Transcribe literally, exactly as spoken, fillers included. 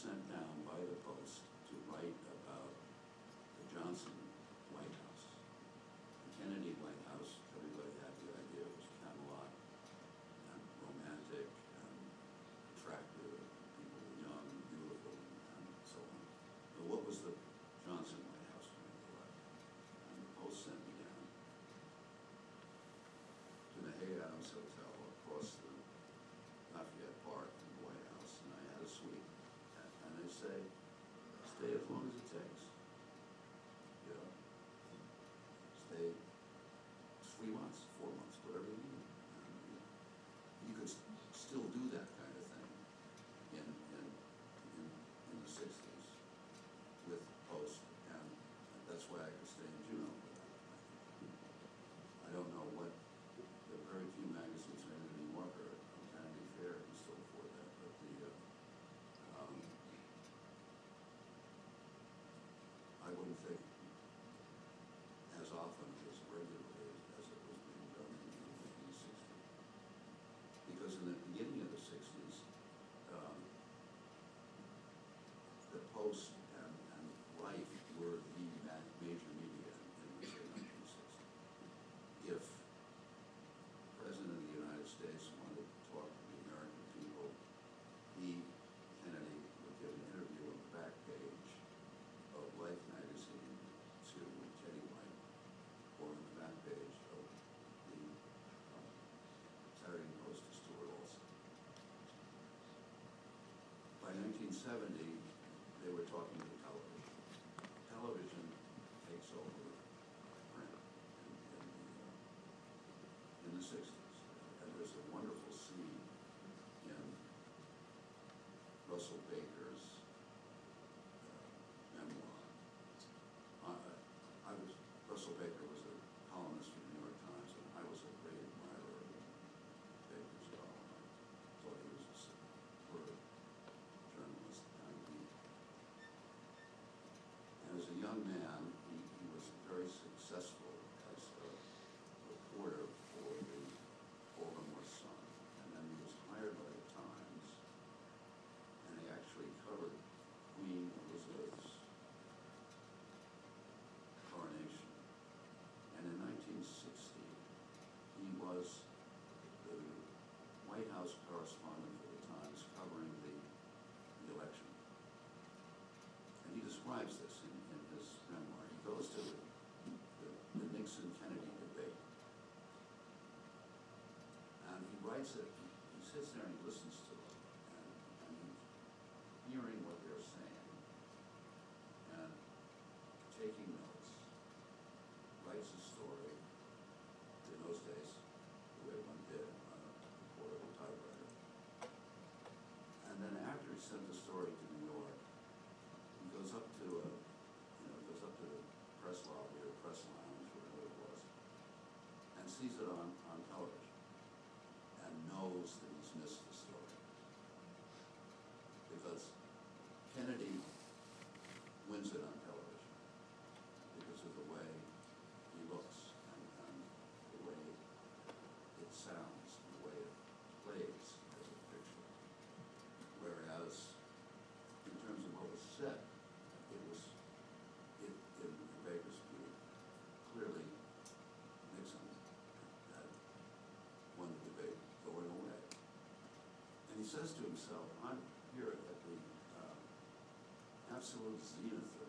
sent down by the Post to write about the Johnson White House. The Kennedy White House, everybody had the idea it was Camelot and romantic and attractive, people were young and beautiful and so on. But what was the Johnson White House going to be like? And the Post sent me down to the Hay Adams Hotel across the Lafayette Park in the White House, and I had a suite. And, and they say, stay as long as it takes. You know, stay three months, four months, whatever you need. And you, you could st still do that kind of thing in in in, in the sixties with Post, and that's why I could stay in Juneau. I don't know what. There are very few magazines made in New York or Vanity Fair can still afford that, but the uh, um, I wouldn't think as often, as regularly as it was being done in the nineteen sixties. Because in the beginning of the sixties, um, the Post and, and Life were the major media in the nineteen sixties. If the President of the United States wanted to talk to the American people, he, Kennedy, would give an interview on the back page of Life magazine to Jenny White, or on the back page of the uh, Saturday Post to Stuart Olson. By nineteen seventy, they were talking to television. Television takes over print in, in, the, uh, in the sixties. And there's a wonderful scene in Russell Baker's uh, memoir. Uh, I was, Russell Baker was a columnist for the New York Times, and I was a great admirer of Baker's column. I thought he was a superb journalist. And, he, and as a young man, he, he was very successful as a reporter for the Baltimore Sun. And then he was hired by the Times, and he actually covered Queen Elizabeth's coronation. And in nineteen sixty, he was the White House correspondent for the Times covering the, the election. And he describes this in, in his memoir. He goes to the, the, the Nixon-Kennedy debate. And he writes it, he, he sits there and he listens to it, and, and he's hearing what they're saying, and taking notes, writes a story, in those days, the way one did on a portable typewriter. And then after he sent the story to New York, he goes up to a, you know, goes up to the press lobby or press lounge, whatever it was, and sees it on, on television, and knows that he's missed the story. Because Kennedy wins it on television because of the way he looks and, and the way it sounds, and the way it plays as a picture. Whereas, in terms of what was said, it was, it, in Baker's view, clearly Nixon had won the debate going away. And he says to himself, I'm here at the uh, absolute zenith